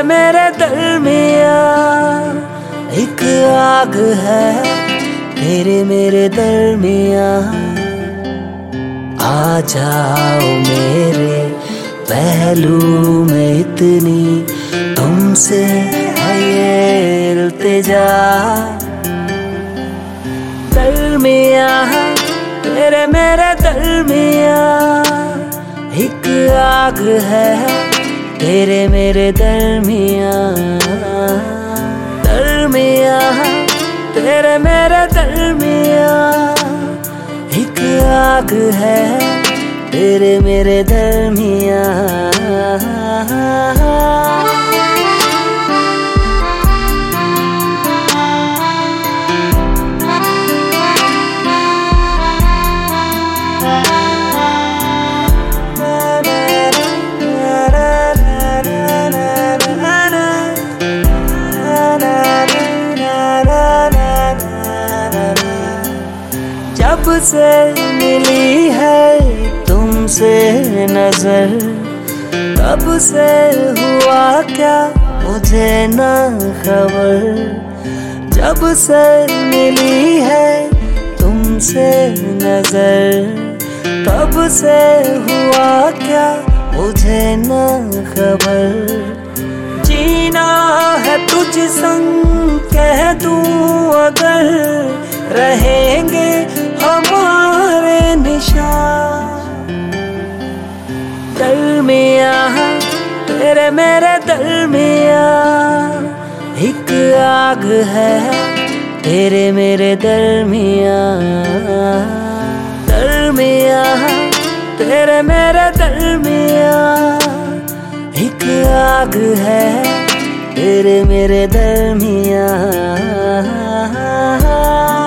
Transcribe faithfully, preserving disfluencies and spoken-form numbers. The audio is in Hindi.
तेरे मेरे दरमिया एक आग है, तेरे मेरे दरमिया। आ जाओ मेरे पहलू में, इतनी तुमसे है ये इल्तिजा। दरमिया तेरे मेरे दरमिया एक आग है, तेरे मेरे दरमिया। दरमिया तेरे मेरे दरमिया एक आग है, तेरे मेरे दरमिया। जब से मिली है तुमसे नजर, तब से हुआ क्या मुझे न खबर। जब से मिली है तुमसे नजर, तब से हुआ क्या मुझे न खबर। जीना है तुझ संग कह दूं अगर, रहेंगे हमारे निशान। दरमिया तेरे मेरे दरमिया एक आग है, तेरे मेरे दरमिया। दरमिया तेरे मेरे दरमिया एक आग है, तेरे मेरे दरमिया।